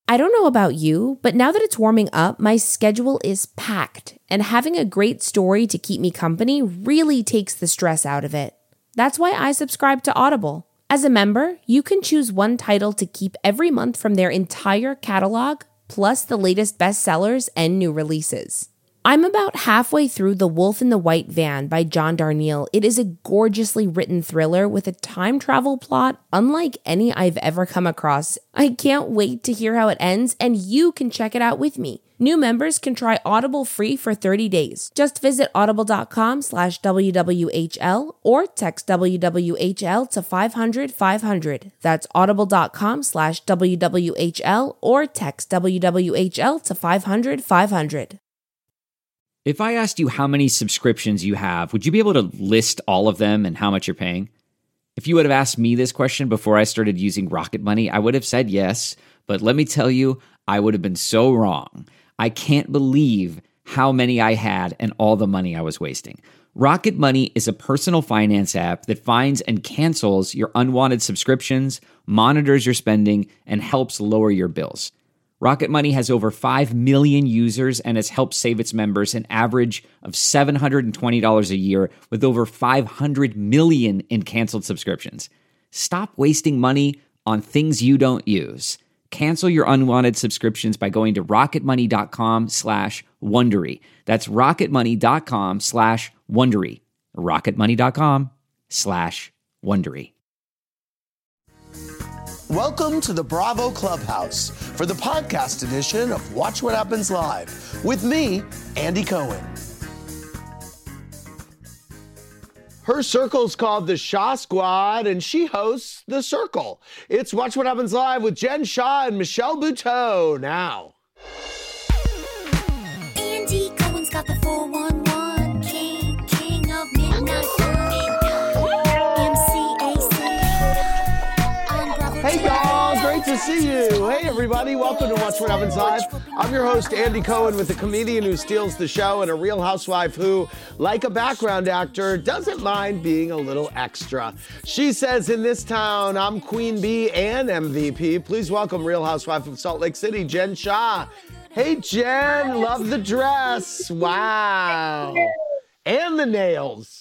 I don't know about you, but now that it's warming up, my schedule is packed, and having a great story to keep me company really takes the stress out of it. That's why I subscribe to Audible. As a member, you can choose one title to keep every month from their entire catalog, plus the latest bestsellers and new releases. I'm about halfway through The Wolf in the White Van by John Darnielle. It is a gorgeously written thriller with a time travel plot unlike any I've ever come across. I can't wait to hear how it ends, and you can check it out with me. New members can try Audible free for 30 days. Just visit audible.com/WWHL or text WWHL to 500-500. That's audible.com/WWHL or text WWHL to 500-500. If I asked you how many subscriptions you have, would you be able to list all of them and how much you're paying? If you would have asked me this question before I started using Rocket Money, I would have said yes, but let me tell you, I would have been so wrong. I can't believe how many I had and all the money I was wasting. Rocket Money is a personal finance app that finds and cancels your unwanted subscriptions, monitors your spending, and helps lower your bills. Rocket Money has over 5 million users and has helped save its members an average of $720 a year with over 500 million in canceled subscriptions. Stop wasting money on things you don't use. Cancel your unwanted subscriptions by going to rocketmoney.com/Wondery. That's rocketmoney.com/Wondery. rocketmoney.com/Wondery. Welcome to the Bravo Clubhouse for the podcast edition of Watch What Happens Live with me, Andy Cohen. Her circle's called the Shah Squad, and she hosts The Circle. It's Watch What Happens Live with Jen Shah and Michelle Buteau now. Andy Cohen's got the 411, king of midnight. Hey y'all, great to see you. Hey everybody, welcome to Watch What Happens Live. I'm your host, Andy Cohen, with a comedian who steals the show and a real housewife who, like a background actor, doesn't mind being a little extra. She says, in this town, I'm Queen Bee and MVP. Please welcome Real Housewife of Salt Lake City, Jen Shah. Hey Jen, love the dress. Wow. And the nails.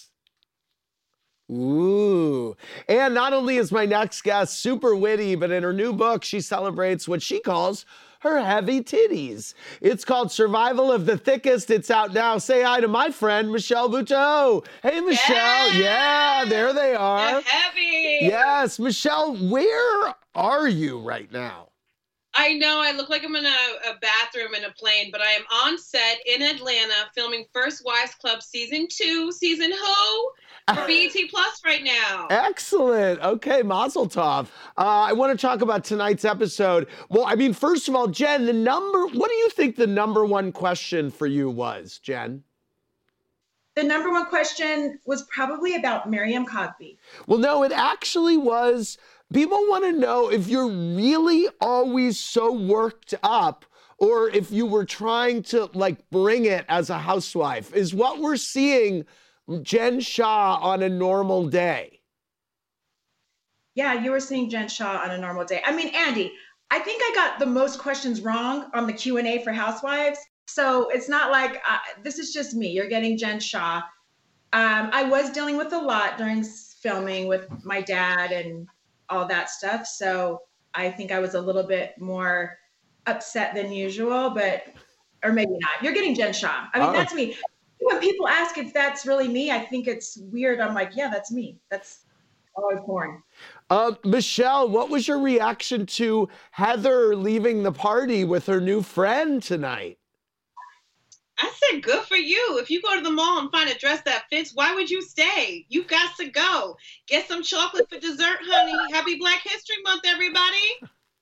Ooh. And not only is my next guest super witty, but in her new book, she celebrates what she calls her heavy titties. It's called Survival of the Thickest. It's out now. Say hi to my friend, Michelle Buteau. Hey, Michelle. Yeah, there they are. They're heavy. Yes. Michelle, where are you right now? I know I look like I'm in a bathroom in a plane, but I am on set in Atlanta filming First Wives Club Season 2, Season Who? For BET Plus right now. Excellent. Okay, Mazel Tov. I want to talk about tonight's episode. Well, I mean, first of all, Jen, what do you think the number one question for you was, Jen? The number one question was probably about Miriam Cosby. Well, no, it actually was, people want to know if you're really always so worked up or if you were trying to, like, bring it as a housewife. Is what we're seeing Jen Shah on a normal day? Yeah, you were seeing Jen Shah on a normal day. I mean, Andy, I think I got the most questions wrong on the Q&A for Housewives. So it's not like, this is just me. You're getting Jen Shah. I was dealing with a lot during filming with my dad and all that stuff. So I think I was a little bit more upset than usual, or maybe not. You're getting Jen Shah. I mean, that's me. When people ask if that's really me, I think it's weird. I'm like, yeah, that's me. That's how I was born. Michelle, what was your reaction to Heather leaving the party with her new friend tonight? I said, good for you. If you go to the mall and find a dress that fits, why would you stay? You got to go. Get some chocolate for dessert, honey. Happy Black History Month, everybody.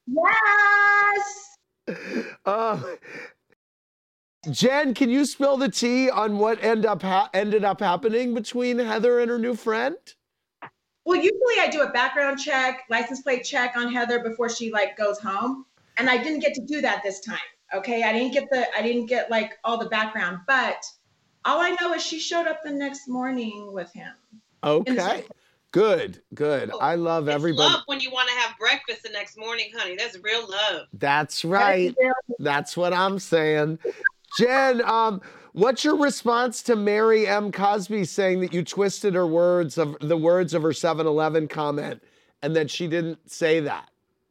Yes. Jen, can you spill the tea on what ended up happening between Heather and her new friend? Well, usually I do a background check, license plate check on Heather before she goes home. And I didn't get to do that this time. Okay. I didn't get like all the background, but all I know is she showed up the next morning with him. Okay. Good. I love It's everybody. love when you want to have breakfast the next morning, honey. That's real love. That's right. That's what I'm saying. Jen, what's your response to Mary M. Cosby saying that you twisted the words of her 7-Eleven comment and that she didn't say that?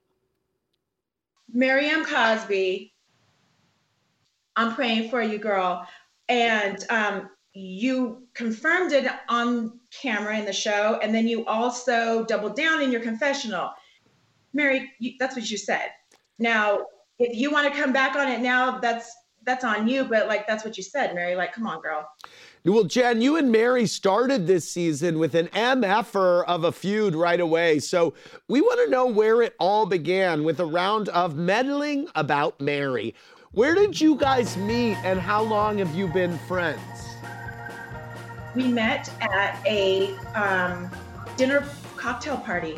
Mary M. Cosby, I'm praying for you, girl. And you confirmed it on camera in the show, and then you also doubled down in your confessional. Mary, that's what you said. Now, if you want to come back on it now, that's on you, but like, that's what you said, Mary. Like, come on, girl. Well, Jen, you and Mary started this season with an MFer of a feud right away. So we want to know where it all began with a round of meddling about Mary. Where did you guys meet and how long have you been friends? We met at a dinner cocktail party.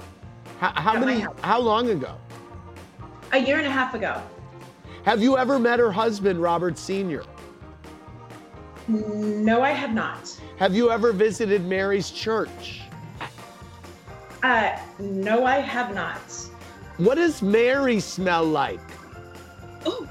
How long ago? A year and a half ago. Have you ever met her husband, Robert Sr.? No, I have not. Have you ever visited Mary's church? No, I have not. What does Mary smell like? Ooh.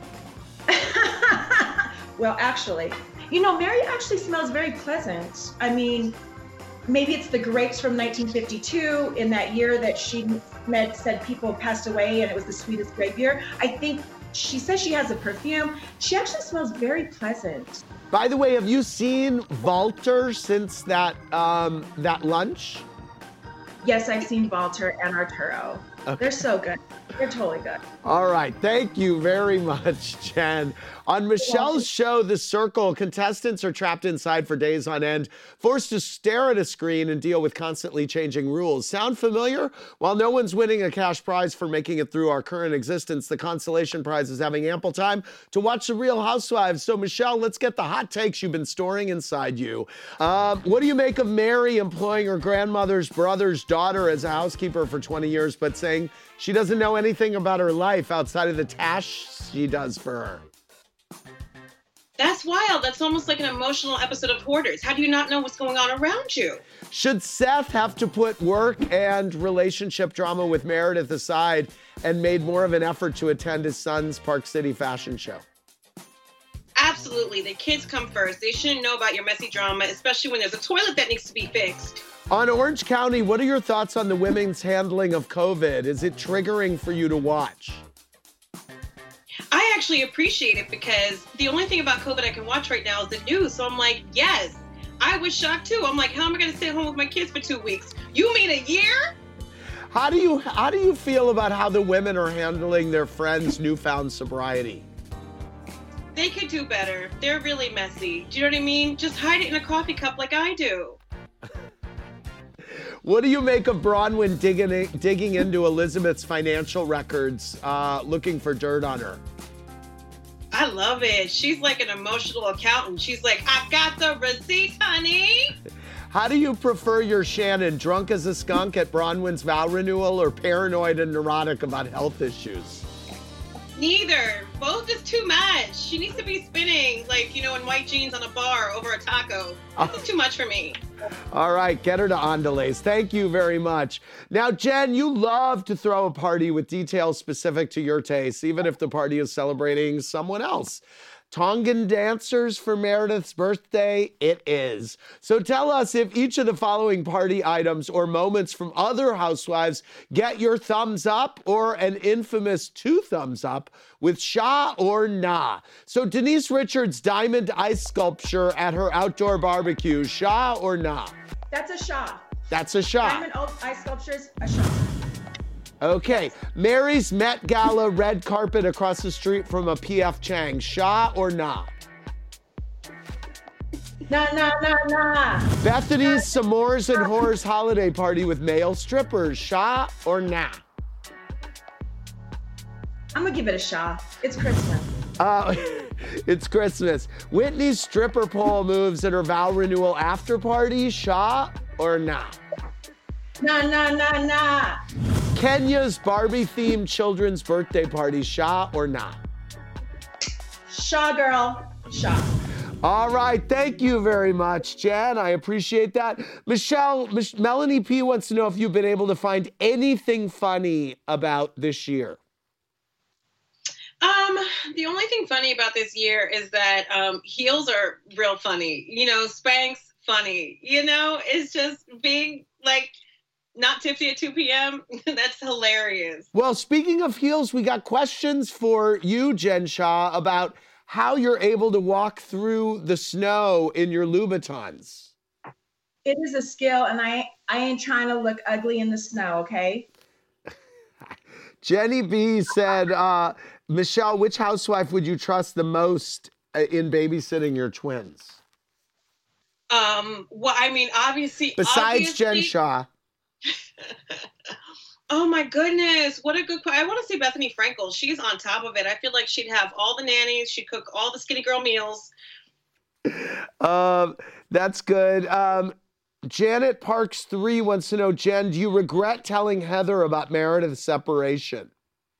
Well, actually, Mary actually smells very pleasant. I mean, maybe it's the grapes from 1952 in that year that she said people passed away and it was the sweetest grape year. I think she says she has a perfume. She actually smells very pleasant. By the way, have you seen Walter since that lunch? Yes, I've seen Walter and Arturo. Okay. They're so good. They're totally good. All right. Thank you very much, Jen. On Michelle's show, The Circle, contestants are trapped inside for days on end, forced to stare at a screen and deal with constantly changing rules. Sound familiar? While no one's winning a cash prize for making it through our current existence, the consolation prize is having ample time to watch The Real Housewives. So, Michelle, let's get the hot takes you've been storing inside you. What do you make of Mary employing her grandmother's brother's daughter as a housekeeper for 20 years, but saying she doesn't know anything about her life outside of the tasks she does for her? That's wild. That's almost like an emotional episode of Hoarders. How do you not know what's going on around you? Should Seth have to put work and relationship drama with Meredith aside and made more of an effort to attend his son's Park City fashion show? Absolutely. The kids come first. They shouldn't know about your messy drama, especially when there's a toilet that needs to be fixed. On Orange County, what are your thoughts on the women's handling of COVID? Is it triggering for you to watch? I actually appreciate it because the only thing about COVID I can watch right now is the news. So I'm like, yes, I was shocked too. I'm like, how am I going to stay home with my kids for 2 weeks? You mean a year? How do you feel about how the women are handling their friends' newfound sobriety? They could do better. They're really messy. Do you know what I mean? Just hide it in a coffee cup like I do. What do you make of Bronwyn digging into Elizabeth's financial records, looking for dirt on her? I love it. She's like an emotional accountant. She's like, I've got the receipts, honey. How do you prefer your Shannon, drunk as a skunk at Bronwyn's vow renewal or paranoid and neurotic about health issues? Neither. Both is too much. She needs to be spinning, like, in white jeans on a bar over a taco. This is too much for me. All right, get her to Andales. Thank you very much. Now, Jen, you love to throw a party with details specific to your taste, even if the party is celebrating someone else. Tongan dancers for Meredith's birthday, it is. So tell us if each of the following party items or moments from other housewives get your thumbs up or an infamous 2 thumbs up with Shah or Nah. So Denise Richards' diamond ice sculpture at her outdoor barbecue, Shah or Nah? That's a Shah. That's a Shah. Diamond ice sculptures, a Shah. Okay, Mary's Met Gala red carpet across the street from a P.F. Chang, Shah or Nah? Nah. Bethany's S'mores and Whores holiday party with male strippers, Shah or Nah? I'm gonna give it a Shah. It's Christmas. It's Christmas. Whitney's stripper pole moves at her vow renewal after party, Shah or Nah? Nah. Kenya's Barbie-themed children's birthday party, Shah or Nah? Shah, girl. Shah. All right, thank you very much, Jen. I appreciate that. Melanie P wants to know if you've been able to find anything funny about this year. The only thing funny about this year is that heels are real funny. You know, Spanx funny. You know, it's just being like not tipsy at 2 p.m. That's hilarious. Well, speaking of heels, we got questions for you, Jen Shah, about how you're able to walk through the snow in your Louboutins. It is a skill, and I ain't trying to look ugly in the snow, okay? Jenny B said, Michelle, which housewife would you trust the most in babysitting your twins? Well, I mean, obviously. Besides Jen Shah. Oh my goodness, what a good question. I want to say Bethany Frankel. She's on top of it. I feel like she'd have all the nannies. She'd cook all the skinny girl meals. That's good. Janet Parks 3 wants to know, Jen, do you regret telling Heather about Meredith's separation?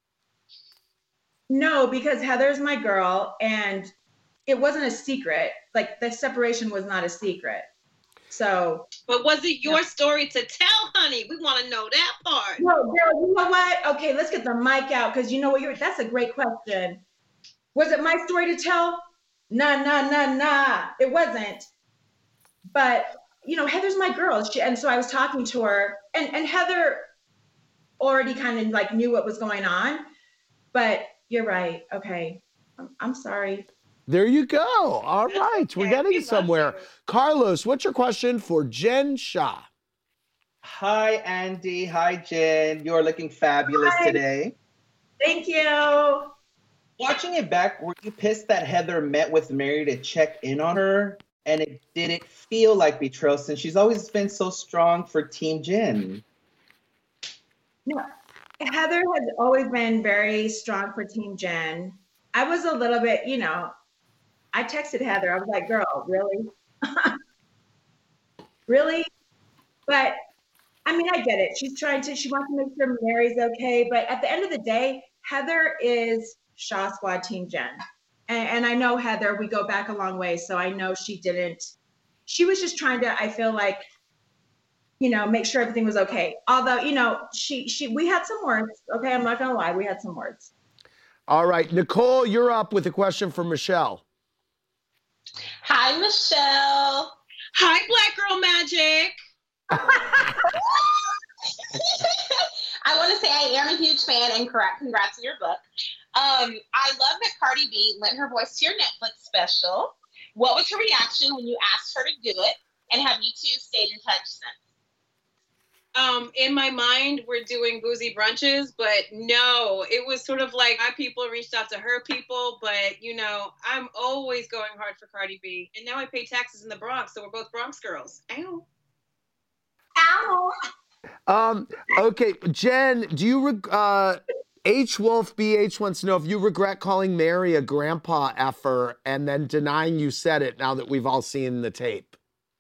No, because Heather's my girl, and it wasn't a secret. Like, the separation was not a secret. So. But was it your story to tell, honey? We want to know that part. No, girl, you know what? Okay, let's get the mic out, because you know what? That's a great question. Was it my story to tell? Nah. It wasn't. But, you know, Heather's my girl. And so I was talking to her, and Heather already kind of like knew what was going on. But you're right. Okay. I'm sorry. There you go. All right. We're getting somewhere. Carlos, what's your question for Jen Shah? Hi, Andy. Hi, Jen. You're looking fabulous today. Thank you. Watching it back, were you pissed that Heather met with Mary to check in on her? And it didn't feel like betrayal since she's always been so strong for Team Jen. No, Heather has always been very strong for Team Jen. I was a little bit, you know, I texted Heather. I was like, girl, really? Really? But, I mean, I get it. She wants to make sure Mary's okay. But at the end of the day, Heather is Shaw Squad Team Jen. And I know Heather, we go back a long way. So I know she was just trying to, I feel like, you know, make sure everything was okay. Although, you know, we had some words. Okay, I'm not going to lie. We had some words. All right. Nicole, you're up with a question for Michelle. Hi, Michelle. Hi, Black Girl Magic. I want to say I am a huge fan and congrats on your book. I love that Cardi B lent her voice to your Netflix special. What was her reaction when you asked her to do it? And have you two stayed in touch since? In my mind, we're doing boozy brunches, but no, it was sort of like my people reached out to her people, but you know, I'm always going hard for Cardi B. And now I pay taxes in the Bronx, so we're both Bronx girls. Ow. Ow. Okay, Jen, do you, H Wolf BH wants to know if you regret calling Mary a grandpa effer and then denying you said it now that we've all seen the tape.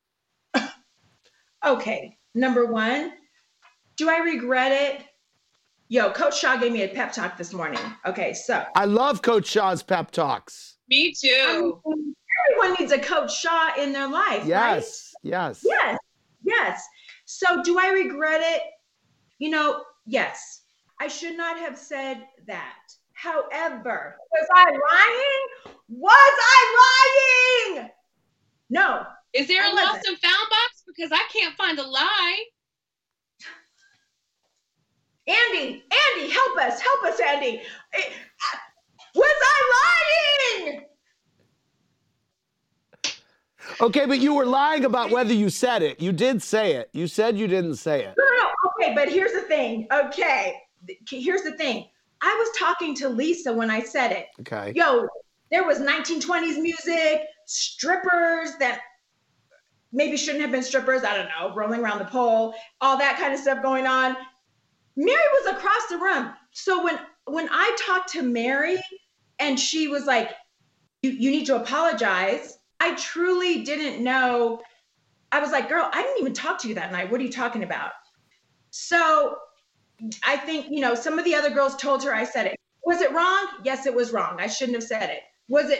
Okay, number one, do I regret it? Yo, Coach Shaw gave me a pep talk this morning. Okay, so. I love Coach Shaw's pep talks. Me too. I mean, everyone needs a Coach Shaw in their life, Yes, right? yes. Yes. So do I regret it? You know, yes. I should not have said that. However, was I lying? Was I lying? No. Is there I a wasn't. lost and found box? Because I can't find a lie. Andy, help us, Andy. Was I lying? Okay, but you were lying about whether you said it. You did say it. You said you didn't say it. No. Okay, but here's the thing. Okay, here's the thing. I was talking to Lisa when I said it. Okay. Yo, there was 1920s music, strippers that maybe shouldn't have been strippers. I don't know, rolling around the pole, all that kind of stuff going on. Mary was across the room. So when I talked to Mary and she was like, you need to apologize, I truly didn't know. I was like, girl, I didn't even talk to you that night. What are you talking about? So I think, you know, some of the other girls told her I said it. Was it wrong? Yes, it was wrong. I shouldn't have said it. Was it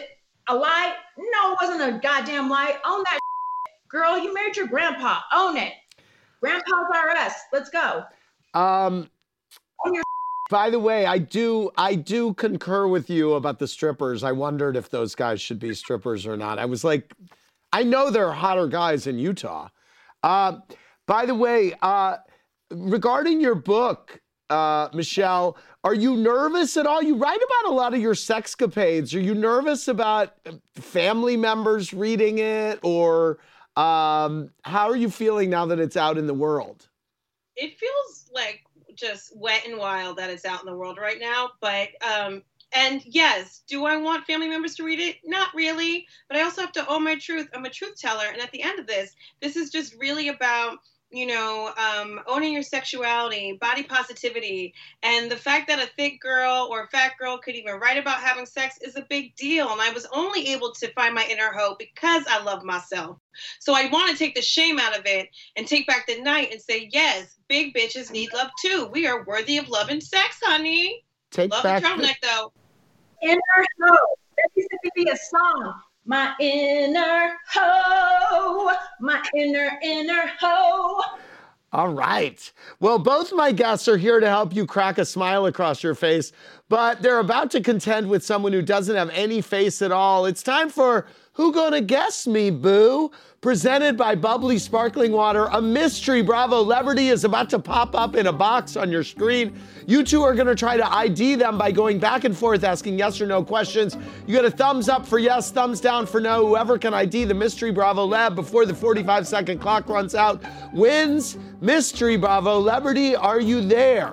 A lie? No, it wasn't a goddamn lie. Own that girl. You married your grandpa. Own it. Grandpa's RS. Let's go. Own your By the way, I do concur with you about the strippers. I wondered if those guys should be strippers or not. I was like, I know there are hotter guys in Utah. By the way, regarding your book, Michelle, are you nervous at all? You write about a lot of your sexcapades. Are you nervous about family members reading it, or how are you feeling now that it's out in the world? It feels like just wet and wild that it's out in the world right now. But, and yes, do I want family members to read it? Not really, but I also have to own my truth. I'm a truth teller. And at the end of this is just really about, you know, owning your sexuality, body positivity, and the fact that a thick girl or a fat girl could even write about having sex is a big deal. And I was only able to find my inner hope because I love myself. So I want to take the shame out of it and take back the night and say, yes, big bitches need love too. We are worthy of love and sex, honey. Love the turtleneck though. inner hoe. That used to be a song. My inner hoe, my inner hoe. All right. Well, both my guests are here to help you crack a smile across your face, but they're about to contend with someone who doesn't have any face at all. It's time for Who Gonna Guess Me, Boo? Presented by Bubbly Sparkling Water. A mystery Bravo celebrity is about to pop up in a box on your screen. You two are gonna try to ID them by going back and forth asking yes or no questions. You get a thumbs up for yes, thumbs down for no. Whoever can ID the mystery Bravo Lab before the 45-second clock runs out wins. Mystery Bravo celebrity, are you there?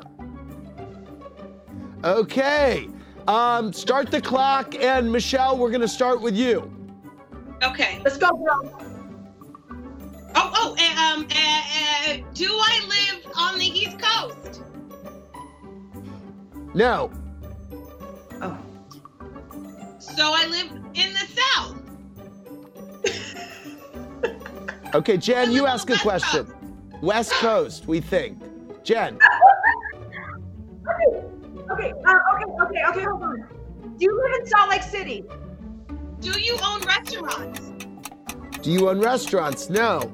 Okay. Start the clock, and Michelle, we're gonna start with you. Okay. Let's go, girl. Do I live on the East Coast? No. Oh. So I live in the South. Okay, Jen, you ask a question. West Coast, we think. Jen. Okay, hold on. Do you live in Salt Lake City? Do you own restaurants? Do you own restaurants? No.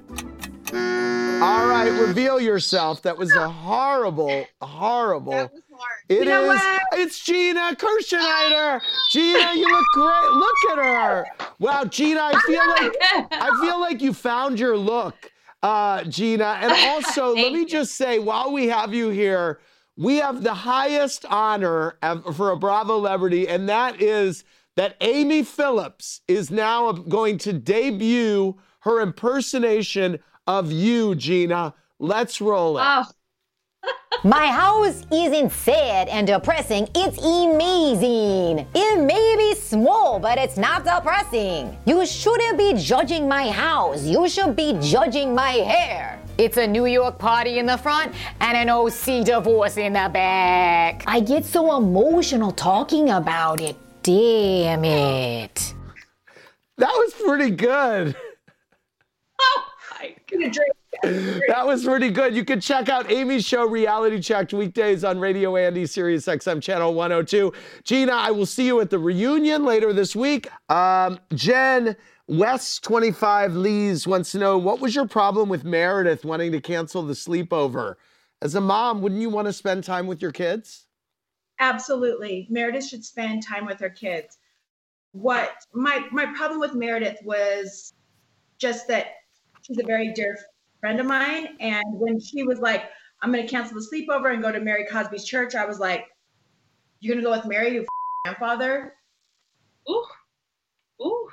All right, reveal yourself. That was a horrible. That was hard. It You know is. what? It's Gina Kirschenheiter. Gina, you look great. Look at her. Wow, Gina, I feel like you found your look, Gina. And also, let me just say, while we have you here, we have the highest honor for a Bravo celebrity, and that is that Amy Phillips is now going to debut her impersonation of you, Gina. Let's roll it. Oh. My house isn't sad and depressing, it's amazing. It may be small, but it's not depressing. You shouldn't be judging my house, you should be judging my hair. It's a New York party in the front and an OC divorce in the back. I get so emotional talking about it. Damn it. That was pretty good. Oh, my God. That was pretty good. You can check out Amy's show, Reality Checked, weekdays on Radio Andy, Sirius XM Channel 102. Gina, I will see you at the reunion later this week. Jen, West 25 Lees wants to know, what was your problem with Meredith wanting to cancel the sleepover? As a mom, wouldn't you want to spend time with your kids? Absolutely. Meredith should spend time with her kids. What my problem with Meredith was just that she's a very dear friend of mine. And when she was like, I'm going to cancel the sleepover and go to Mary Cosby's church, I was like, you're going to go with Mary, your grandfather? Ooh. Ooh.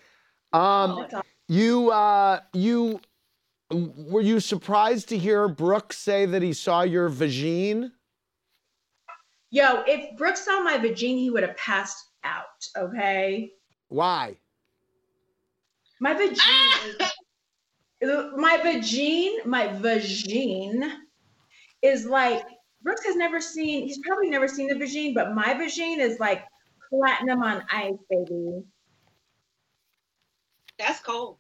Were you surprised to hear Brooke say that he saw your vagine? Yo, if Brooke saw my vagine, he would have passed out, okay? Why? My vagine is like, Brooks has never seen, he's probably never seen the vagine, but my vagine is like platinum on ice, baby. That's cold.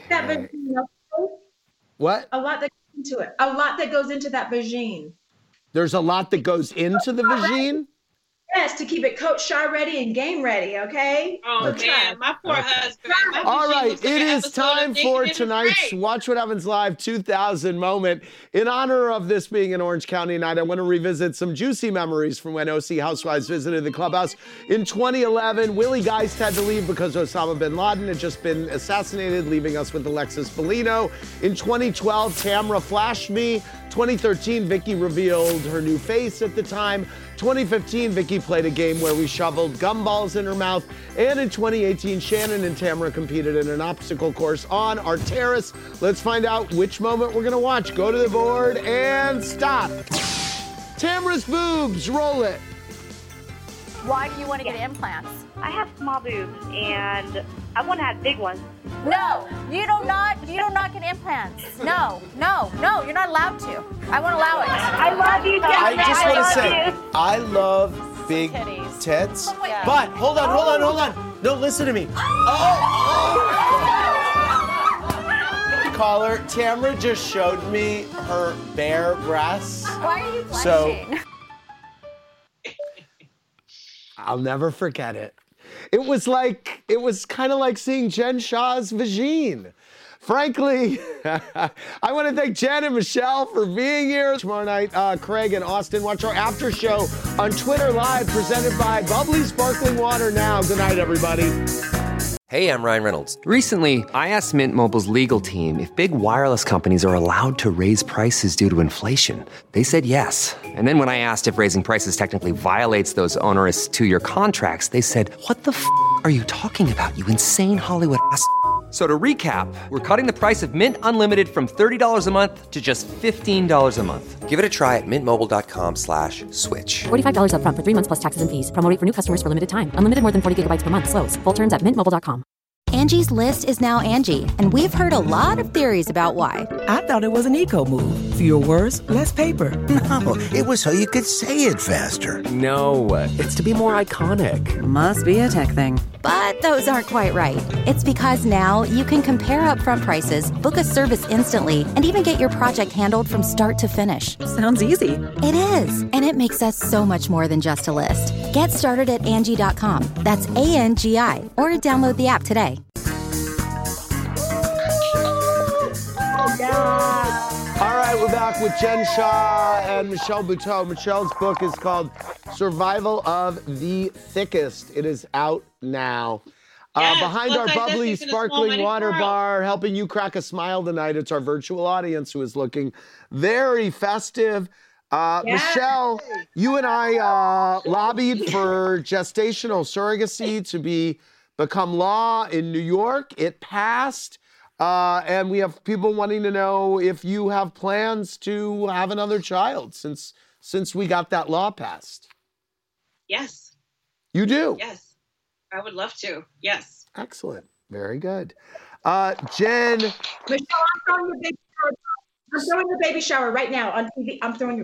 What? A lot that goes into it. A lot that goes into that vagine. There's a lot that goes into the vagine. Yes, to keep it Coach Shaw ready and game ready, okay? Oh, man, my poor husband. My All right, was like it an is episode time of for Naked and tonight's Afraid. Watch What Happens Live 2000 moment. In honor of this being an Orange County night, I want to revisit some juicy memories from when OC Housewives visited the clubhouse. In 2011, Willie Geist had to leave because Osama bin Laden had just been assassinated, leaving us with Alexis Bellino. In 2012, Tamra flashed me. 2013, Vicky revealed her new face at the time. 2015, Vicky played a game where we shoveled gumballs in her mouth. And in 2018, Shannon and Tamra competed in an obstacle course on our terrace. Let's find out which moment we're gonna watch. Go to the board and stop. Tamra's boobs, roll it. Why do you want to get implants? I have small boobs and I want to have big ones. No, you do not get implants. No, you're not allowed to. I won't allow it. I love you, Tamra. I just want to love say, you. I love big Titties. tits, Yeah. but hold on. No, listen to me. Caller, Tamra just showed me her bare breasts. Why are you blushing? So- I'll never forget it. It was kind of like seeing Jen Shah's vagine. Frankly, I want to thank Jen and Michelle for being here. Tomorrow night, Craig and Austin, watch our after show on Twitter Live, presented by Bubbly Sparkling Water Now. Good night, everybody. Hey, I'm Ryan Reynolds. Recently, I asked Mint Mobile's legal team if big wireless companies are allowed to raise prices due to inflation. They said yes. And then when I asked if raising prices technically violates those onerous two-year contracts, they said, "What the f*** are you talking about, you insane Hollywood ass?" So to recap, we're cutting the price of Mint Unlimited from $30 a month to just $15 a month. Give it a try at mintmobile.com/switch. $45 up front for 3 months plus taxes and fees. Promo rate for new customers for limited time. Unlimited more than 40 gigabytes per month. Slows full terms at mintmobile.com. Angie's List is now Angie, and we've heard a lot of theories about why. I thought it was an eco move. Fewer words, less paper. No, it was so you could say it faster. No, it's to be more iconic. Must be a tech thing. But those aren't quite right. It's because now you can compare upfront prices, book a service instantly, and even get your project handled from start to finish. Sounds easy. It is, and it makes us so much more than just a list. Get started at Angie.com. That's ANGI, or download the app today. All right, we're back with Jen Shah and Michelle Buteau. Michelle's book is called Survival of the Thickest. It is out now. Yes, Behind our bubbly, sparkling water bar, helping you crack a smile tonight, it's our virtual audience who is looking very festive. Michelle, you and I lobbied for gestational surrogacy to become law in New York. It passed. And we have people wanting to know if you have plans to have another child since we got that law passed. Yes. You do? Yes. I would love to. Yes. Excellent. Very good. Jen. Michelle, I'm throwing the baby shower right now on TV. I'm throwing your.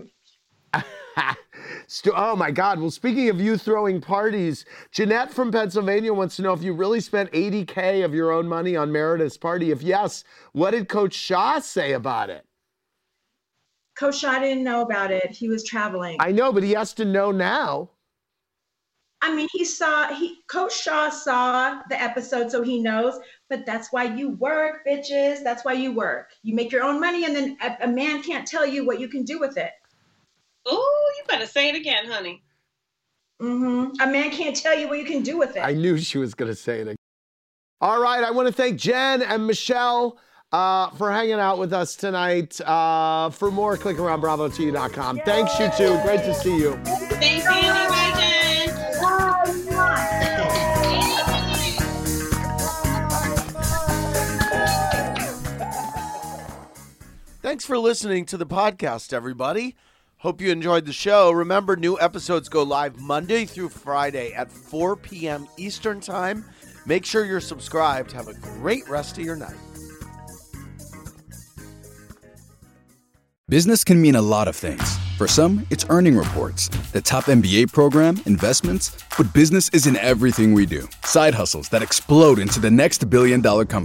Oh my God. Well, speaking of you throwing parties, Jeanette from Pennsylvania wants to know if you really spent $80K of your own money on Meredith's party. If yes, what did Coach Shaw say about it? Coach Shaw didn't know about it. He was traveling. I know, but he has to know now. I mean, Coach Shaw saw the episode, so he knows, but that's why you work, bitches. That's why you work. You make your own money, and then a man can't tell you what you can do with it. Oh, you better say it again, honey. Mm-hmm. A man can't tell you what you can do with it. I knew she was going to say it again. All right, I want to thank Jen and Michelle for hanging out with us tonight. For more, click around BravoTV.com. Thanks, you two. Great to see you. Thanks, Andy. Bye, Jen. Thanks for listening to the podcast, everybody. Hope you enjoyed the show. Remember, new episodes go live Monday through Friday at 4 p.m. Eastern Time. Make sure you're subscribed. Have a great rest of your night. Business can mean a lot of things. For some, it's earning reports, the top MBA program, investments, but business isn't everything we do. Side hustles that explode into the next billion-dollar company.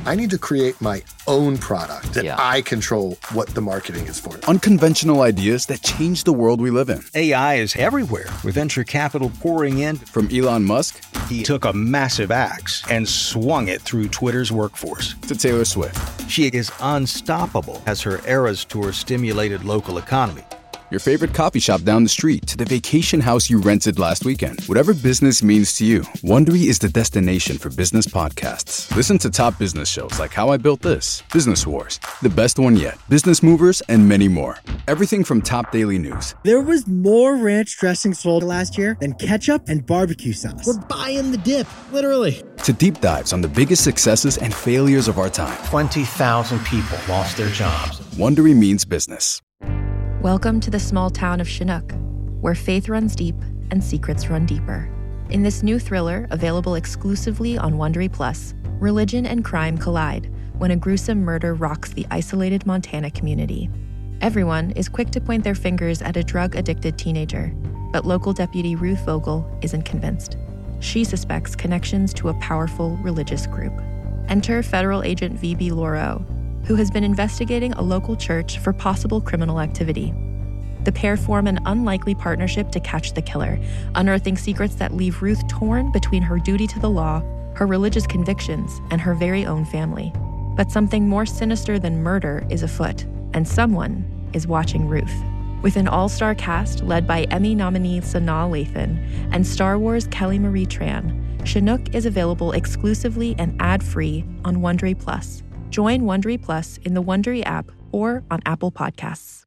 I need to create my own product that I control what the marketing is for. Unconventional ideas that change the world we live in. AI is everywhere, with venture capital pouring in. From Elon Musk, he took a massive axe and swung it through Twitter's workforce. To Taylor Swift. She is unstoppable as her Eras Tour stimulated local economy. Your favorite coffee shop down the street to the vacation house you rented last weekend. Whatever business means to you, Wondery is the destination for business podcasts. Listen to top business shows like How I Built This, Business Wars, The Best One Yet, Business Movers, and many more. Everything from top daily news. There was more ranch dressing sold last year than ketchup and barbecue sauce. We're buying the dip, literally. To deep dives on the biggest successes and failures of our time. 20,000 people lost their jobs. Wondery means business. Welcome to the small town of Chinook, where faith runs deep and secrets run deeper. In this new thriller, available exclusively on Wondery Plus, religion and crime collide when a gruesome murder rocks the isolated Montana community. Everyone is quick to point their fingers at a drug-addicted teenager, but local deputy Ruth Vogel isn't convinced. She suspects connections to a powerful religious group. Enter federal agent V.B. Laureau, who has been investigating a local church for possible criminal activity. The pair form an unlikely partnership to catch the killer, unearthing secrets that leave Ruth torn between her duty to the law, her religious convictions, and her very own family. But something more sinister than murder is afoot, and someone is watching Ruth. With an all-star cast led by Emmy nominee Sanaa Lathan and Star Wars Kelly Marie Tran, Chinook is available exclusively and ad-free on Wondery Plus. Join Wondery Plus in the Wondery app or on Apple Podcasts.